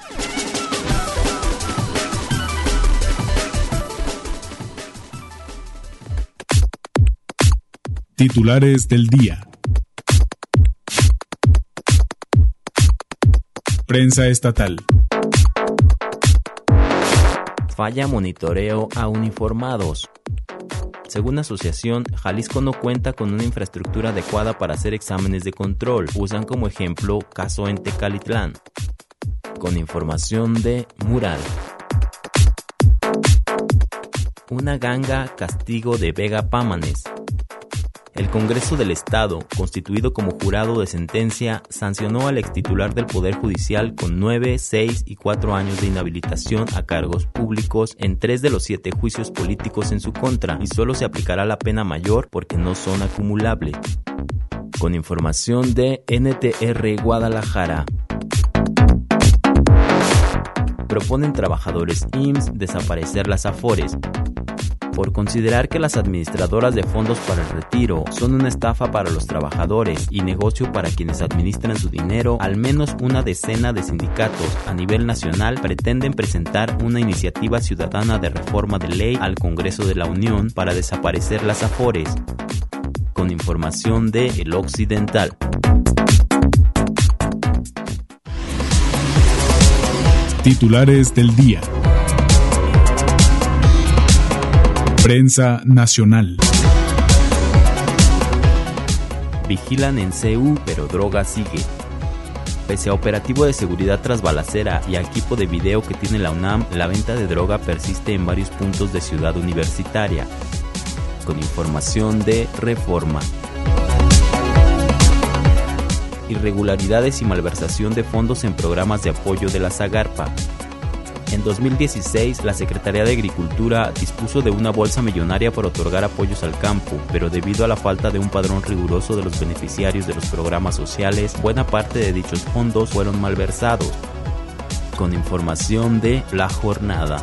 Titulares del día. Prensa estatal. Falla monitoreo a uniformados. Según la asociación, Jalisco no cuenta con una infraestructura adecuada para hacer exámenes de control. Usan como ejemplo caso en Tecalitlán. Con información de Mural. Una ganga castigo de Vega Pámanes. El Congreso del Estado, constituido como jurado de sentencia, sancionó al extitular del Poder Judicial con nueve, seis y cuatro años de inhabilitación a cargos públicos en tres de los siete juicios políticos en su contra, y solo se aplicará la pena mayor porque no son acumulables. Con información de N T R Guadalajara. Proponen trabajadores I M S S desaparecer las AFORES. Por considerar que las administradoras de fondos para el retiro son una estafa para los trabajadores y negocio para quienes administran su dinero, al menos una decena de sindicatos a nivel nacional pretenden presentar una iniciativa ciudadana de reforma de ley al Congreso de la Unión para desaparecer las AFORES. Con información de El Occidental. Titulares del día. Prensa nacional. Vigilan en C U, pero droga sigue. Pese a operativo de seguridad tras balacera y a equipo de video que tiene la UNAM, la venta de droga persiste en varios puntos de Ciudad Universitaria. Con información de Reforma. Irregularidades y malversación de fondos en programas de apoyo de la Zagarpa. En dos mil dieciséis, la Secretaría de Agricultura dispuso de una bolsa millonaria para otorgar apoyos al campo, pero debido a la falta de un padrón riguroso de los beneficiarios de los programas sociales, buena parte de dichos fondos fueron malversados. Con información de La Jornada.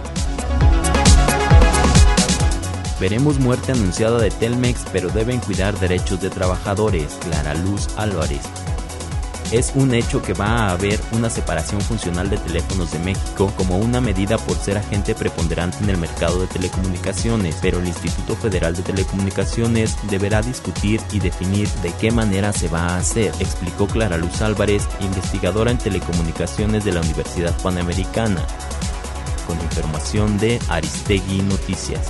Veremos muerte anunciada de Telmex, pero deben cuidar derechos de trabajadores. Clara Luz Álvarez. Es un hecho que va a haber una separación funcional de Teléfonos de México como una medida por ser agente preponderante en el mercado de telecomunicaciones, pero el Instituto Federal de Telecomunicaciones deberá discutir y definir de qué manera se va a hacer, explicó Clara Luz Álvarez, investigadora en telecomunicaciones de la Universidad Panamericana. Con información de Aristegui Noticias.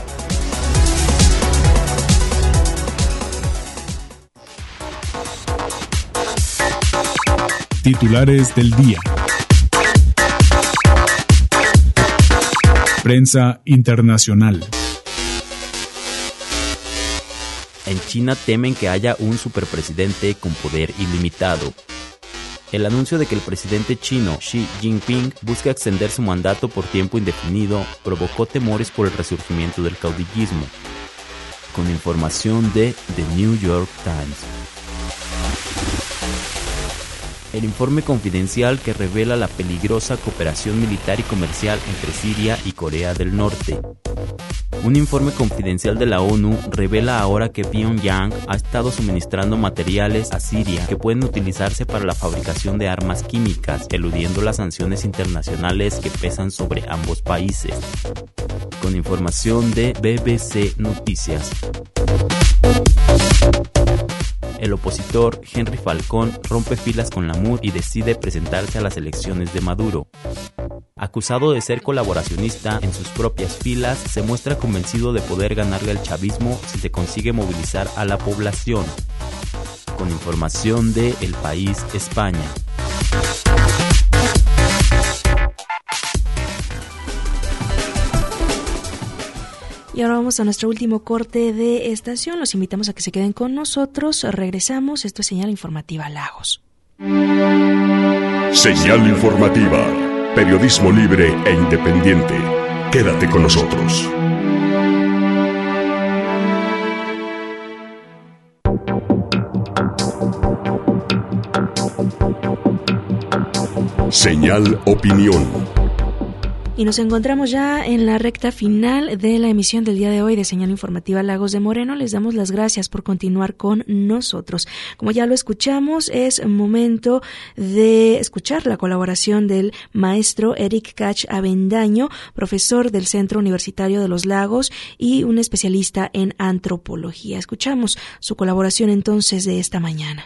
Titulares del día. Prensa internacional. En China temen que haya un superpresidente con poder ilimitado. El anuncio de que el presidente chino Xi Jinping busca extender su mandato por tiempo indefinido provocó temores por el resurgimiento del caudillismo. Con información de The New York Times. El informe confidencial que revela la peligrosa cooperación militar y comercial entre Siria y Corea del Norte. Un informe confidencial de la ONU revela ahora que Pyongyang ha estado suministrando materiales a Siria que pueden utilizarse para la fabricación de armas químicas, eludiendo las sanciones internacionales que pesan sobre ambos países. Con información de B B C Noticias. El opositor Henry Falcón rompe filas con la M U D y decide presentarse a las elecciones de Maduro. Acusado de ser colaboracionista en sus propias filas, se muestra convencido de poder ganarle al chavismo si se consigue movilizar a la población. Con información de El País, España. Y ahora vamos a nuestro último corte de estación. Los invitamos a que se queden con nosotros. Regresamos. Esto es Señal Informativa Lagos. Señal Informativa. Periodismo libre e independiente. Quédate con nosotros. Señal Opinión. Y nos encontramos ya en la recta final de la emisión del día de hoy de Señal Informativa Lagos de Moreno. Les damos las gracias por continuar con nosotros. Como ya lo escuchamos, es momento de escuchar la colaboración del maestro Eric Cach Avendaño, profesor del Centro Universitario de los Lagos y un especialista en antropología. Escuchamos su colaboración entonces de esta mañana.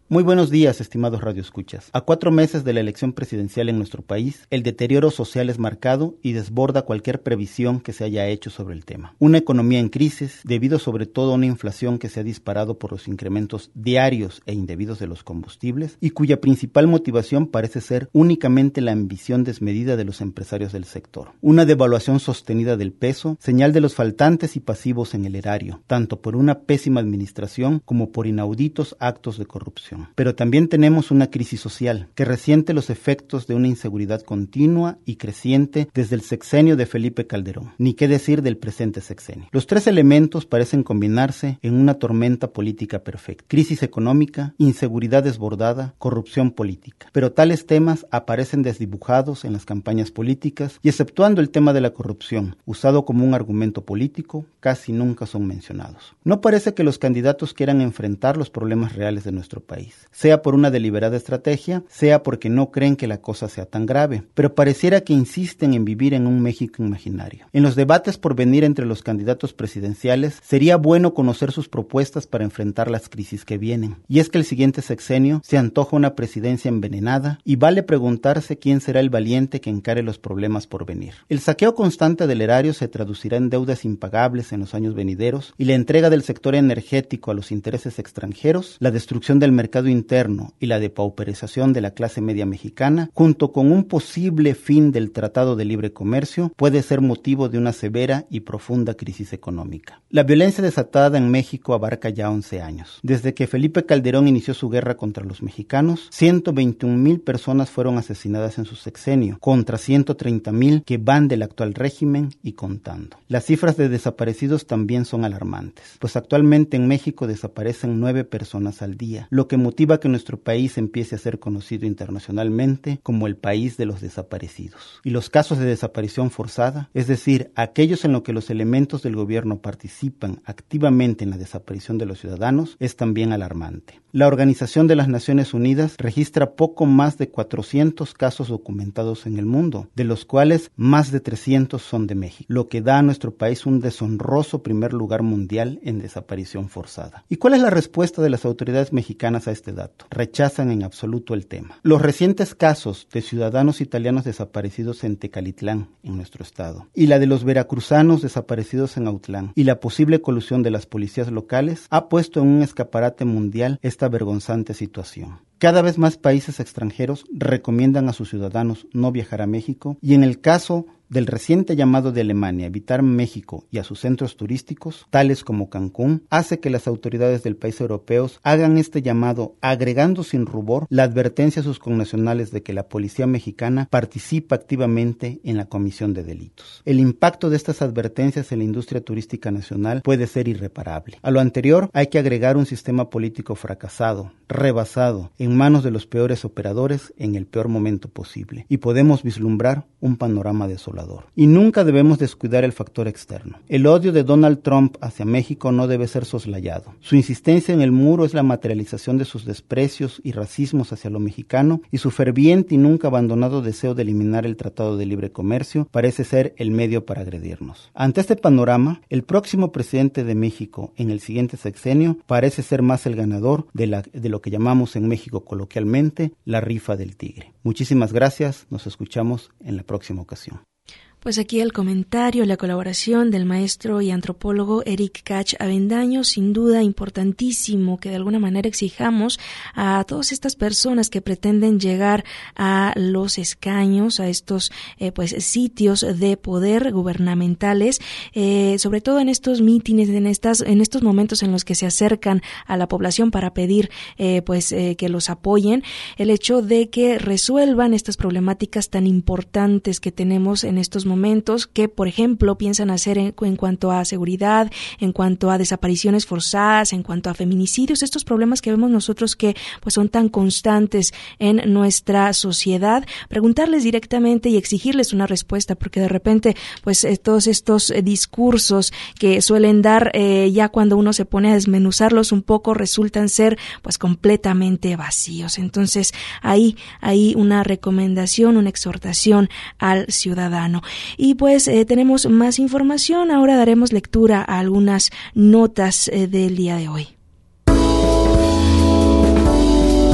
Muy buenos días, estimados radioescuchas. A cuatro meses de la elección presidencial en nuestro país, el deterioro social es marcado y desborda cualquier previsión que se haya hecho sobre el tema. Una economía en crisis, debido sobre todo a una inflación que se ha disparado por los incrementos diarios e indebidos de los combustibles y cuya principal motivación parece ser únicamente la ambición desmedida de los empresarios del sector. Una devaluación sostenida del peso, señal de los faltantes y pasivos en el erario, tanto por una pésima administración como por inauditos actos de corrupción. Pero también tenemos una crisis social que resiente los efectos de una inseguridad continua y creciente desde el sexenio de Felipe Calderón, ni qué decir del presente sexenio. Los tres elementos parecen combinarse en una tormenta política perfecta: crisis económica, inseguridad desbordada, corrupción política. Pero tales temas aparecen desdibujados en las campañas políticas y, exceptuando el tema de la corrupción, usado como un argumento político, casi nunca son mencionados. No parece que los candidatos quieran enfrentar los problemas reales de nuestro país, sea por una deliberada estrategia, sea porque no creen que la cosa sea tan grave, pero pareciera que insisten en vivir en un México imaginario. En los debates por venir entre los candidatos presidenciales, sería bueno conocer sus propuestas para enfrentar las crisis que vienen. Y es que el siguiente sexenio se antoja una presidencia envenenada y vale preguntarse quién será el valiente que encare los problemas por venir. El saqueo constante del erario se traducirá en deudas impagables en los años venideros y la entrega del sector energético a los intereses extranjeros, la destrucción del mercado interno y la depauperización de la clase media mexicana, junto con un posible fin del Tratado de Libre Comercio, puede ser motivo de una severa y profunda crisis económica. La violencia desatada en México abarca ya once años. Desde que Felipe Calderón inició su guerra contra los mexicanos, ciento veintiún mil personas fueron asesinadas en su sexenio, contra ciento treinta mil que van del actual régimen y contando. Las cifras de desaparecidos también son alarmantes, pues actualmente en México desaparecen nueve personas al día, lo que motiva que nuestro país empiece a ser conocido internacionalmente como el país de los desaparecidos. Y los casos de desaparición forzada, es decir, aquellos en los que los elementos del gobierno participan activamente en la desaparición de los ciudadanos, es también alarmante. La Organización de las Naciones Unidas registra poco más de cuatrocientos casos documentados en el mundo, de los cuales más de trescientos son de México, lo que da a nuestro país un deshonroso primer lugar mundial en desaparición forzada. ¿Y cuál es la respuesta de las autoridades mexicanas a este dato? Rechazan en absoluto el tema. Los recientes casos de ciudadanos italianos desaparecidos en Tecalitlán, en nuestro estado, y la de los veracruzanos desaparecidos en Autlán, y la posible colusión de las policías locales, ha puesto en un escaparate mundial esta vergonzante situación. Cada vez más países extranjeros recomiendan a sus ciudadanos no viajar a México y en el caso del reciente llamado de Alemania a evitar México y a sus centros turísticos, tales como Cancún, hace que las autoridades del país europeos hagan este llamado agregando sin rubor la advertencia a sus connacionales de que la policía mexicana participa activamente en la comisión de delitos. El impacto de estas advertencias en la industria turística nacional puede ser irreparable. A lo anterior hay que agregar un sistema político fracasado, rebasado, en manos de los peores operadores en el peor momento posible, y podemos vislumbrar un panorama desolador. Y nunca debemos descuidar el factor externo. El odio de Donald Trump hacia México no debe ser soslayado. Su insistencia en el muro es la materialización de sus desprecios y racismos hacia lo mexicano, y su ferviente y nunca abandonado deseo de eliminar el Tratado de Libre Comercio parece ser el medio para agredirnos. Ante este panorama, el próximo presidente de México en el siguiente sexenio parece ser más el ganador de, la, de lo que llamamos en México coloquialmente la rifa del tigre. Muchísimas gracias, nos escuchamos en la próxima ocasión. Pues aquí el comentario, la colaboración del maestro y antropólogo Eric Kach Avendaño, sin duda importantísimo que de alguna manera exijamos a todas estas personas que pretenden llegar a los escaños, a estos eh, pues sitios de poder gubernamentales, eh, sobre todo en estos mítines, en estas, en estos momentos en los que se acercan a la población para pedir eh, pues eh, que los apoyen, el hecho de que resuelvan estas problemáticas tan importantes que tenemos en estos momentos momentos que, por ejemplo, piensan hacer en, en cuanto a seguridad, en cuanto a desapariciones forzadas, en cuanto a feminicidios, estos problemas que vemos nosotros que pues son tan constantes en nuestra sociedad, preguntarles directamente y exigirles una respuesta, porque de repente pues eh, todos estos eh, discursos que suelen dar eh, ya cuando uno se pone a desmenuzarlos un poco resultan ser pues completamente vacíos. Entonces ahí hay una recomendación, una exhortación al ciudadano. Y pues eh, tenemos más información. Ahora daremos lectura a algunas notas eh, del día de hoy.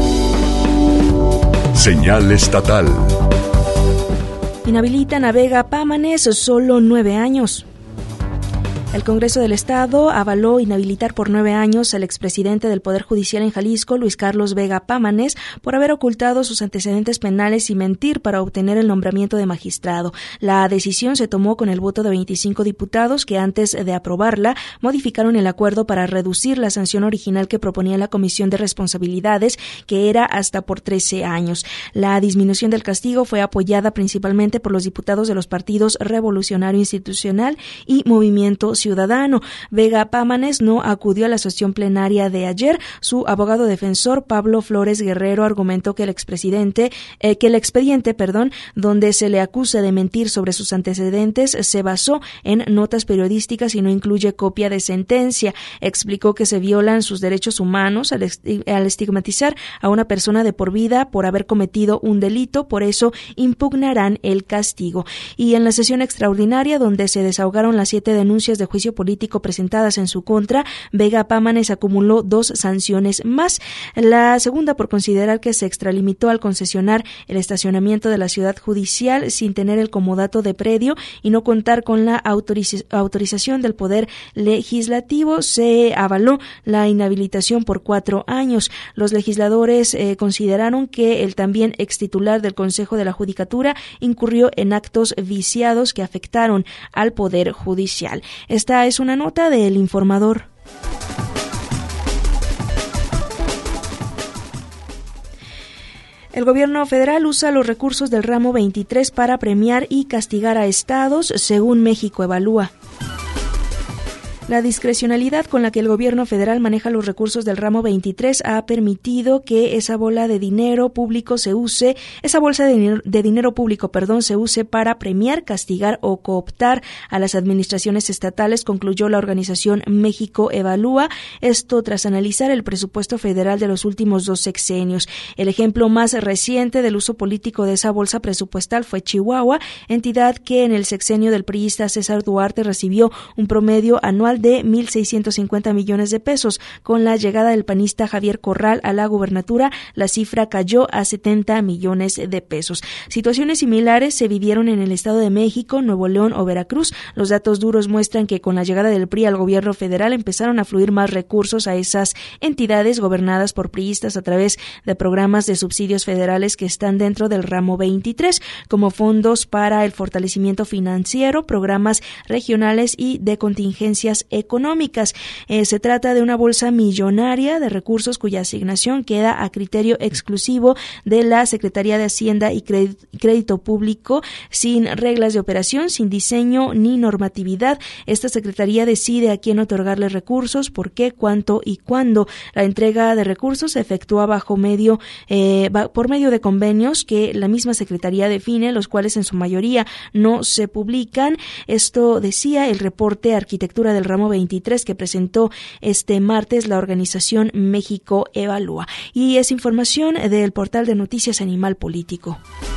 Señal estatal. Inhabilitan a Vega Pámanes, solo nueve años. El Congreso del Estado avaló inhabilitar por nueve años al expresidente del Poder Judicial en Jalisco, Luis Carlos Vega Pámanes, por haber ocultado sus antecedentes penales y mentir para obtener el nombramiento de magistrado. La decisión se tomó con el voto de veinticinco diputados que, antes de aprobarla, modificaron el acuerdo para reducir la sanción original que proponía la Comisión de Responsabilidades, que era hasta por trece años. La disminución del castigo fue apoyada principalmente por los diputados de los partidos Revolucionario Institucional y Movimiento Ciudadano. Vega Pámanes no acudió a la sesión plenaria de ayer. Su abogado defensor, Pablo Flores Guerrero, argumentó que el expresidente, eh, que el expediente, perdón, donde se le acusa de mentir sobre sus antecedentes se basó en notas periodísticas y no incluye copia de sentencia. Explicó que se violan sus derechos humanos al, esti- al estigmatizar a una persona de por vida por haber cometido un delito, por eso impugnarán el castigo. Y en la sesión extraordinaria, donde se desahogaron las siete denuncias de juicio político presentadas en su contra, Vega Pámanes acumuló dos sanciones más. La segunda por considerar que se extralimitó al concesionar el estacionamiento de la ciudad judicial sin tener el comodato de predio y no contar con la autoriz- autorización del Poder Legislativo. Se avaló la inhabilitación por cuatro años. Los legisladores eh, consideraron que el también extitular del Consejo de la Judicatura incurrió en actos viciados que afectaron al Poder Judicial. Esta es una nota del Informador. El gobierno federal usa los recursos del ramo veintitrés para premiar y castigar a estados, según México Evalúa. La discrecionalidad con la que el gobierno federal maneja los recursos del ramo veintitrés ha permitido que esa bola de dinero público se use, esa bolsa de dinero, de dinero público, perdón, se use para premiar, castigar o cooptar a las administraciones estatales, concluyó la organización México Evalúa, esto tras analizar el presupuesto federal de los últimos dos sexenios. El ejemplo más reciente del uso político de esa bolsa presupuestal fue Chihuahua, entidad que en el sexenio del priista César Duarte recibió un promedio anual de mil seiscientos cincuenta millones de pesos. Con la llegada del panista Javier Corral a la gubernatura, la cifra cayó a setenta millones de pesos. Situaciones similares se vivieron en el Estado de México, Nuevo León o Veracruz. Los datos duros muestran que con la llegada del P R I al gobierno federal empezaron a fluir más recursos a esas entidades gobernadas por priistas a través de programas de subsidios federales que están dentro del ramo veintitrés, como fondos para el fortalecimiento financiero, programas regionales y de contingencias económicas. Eh, se trata de una bolsa millonaria de recursos cuya asignación queda a criterio exclusivo de la Secretaría de Hacienda y Crédito Público, sin reglas de operación, sin diseño ni normatividad. Esta Secretaría decide a quién otorgarle recursos, por qué, cuánto y cuándo. La entrega de recursos se efectúa bajo medio, eh, por medio de convenios que la misma Secretaría define, los cuales en su mayoría no se publican. Esto decía el reporte Arquitectura del ramo veintitrés que presentó este martes la organización México Evalúa. Y es información del portal de noticias Animal Político.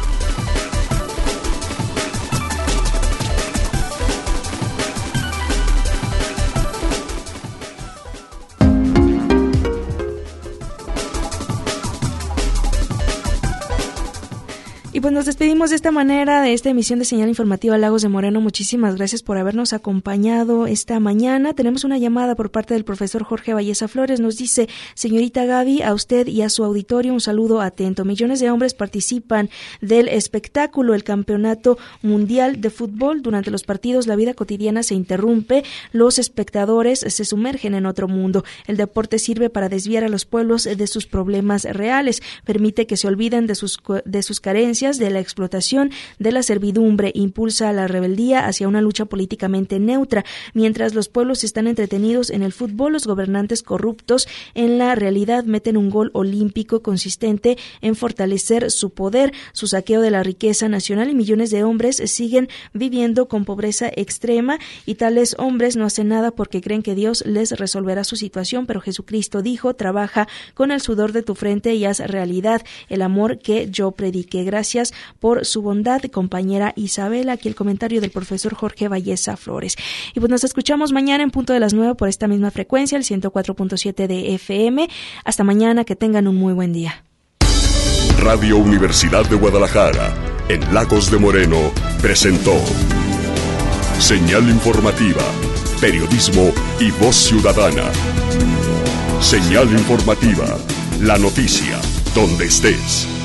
Y pues nos despedimos de esta manera de esta emisión de Señal Informativa Lagos de Moreno. Muchísimas gracias por habernos acompañado esta mañana. Tenemos una llamada por parte del profesor Jorge Valleza Flores. Nos dice: señorita Gaby, a usted y a su auditorio un saludo atento. Millones de hombres participan del espectáculo, el Campeonato Mundial de Fútbol. Durante los partidos la vida cotidiana se interrumpe, los espectadores se sumergen en otro mundo. El deporte sirve para desviar a los pueblos de sus problemas reales, permite que se olviden de sus, de sus carencias, de la explotación, de la servidumbre, impulsa a la rebeldía hacia una lucha políticamente neutra. Mientras los pueblos están entretenidos en el fútbol, los gobernantes corruptos en la realidad meten un gol olímpico consistente en fortalecer su poder, su saqueo de la riqueza nacional, y millones de hombres siguen viviendo con pobreza extrema, y tales hombres no hacen nada porque creen que Dios les resolverá su situación, pero Jesucristo dijo: trabaja con el sudor de tu frente y haz realidad el amor que yo prediqué. Gracias por su bondad, compañera Isabela. Aquí el comentario del profesor Jorge Valleza Flores. Y pues nos escuchamos mañana en punto de las nueve por esta misma frecuencia, el ciento cuatro punto siete de F M. Hasta mañana, que tengan un muy buen día. Radio Universidad de Guadalajara, en Lagos de Moreno, presentó Señal Informativa, Periodismo y Voz Ciudadana. Señal Informativa, la noticia, donde estés.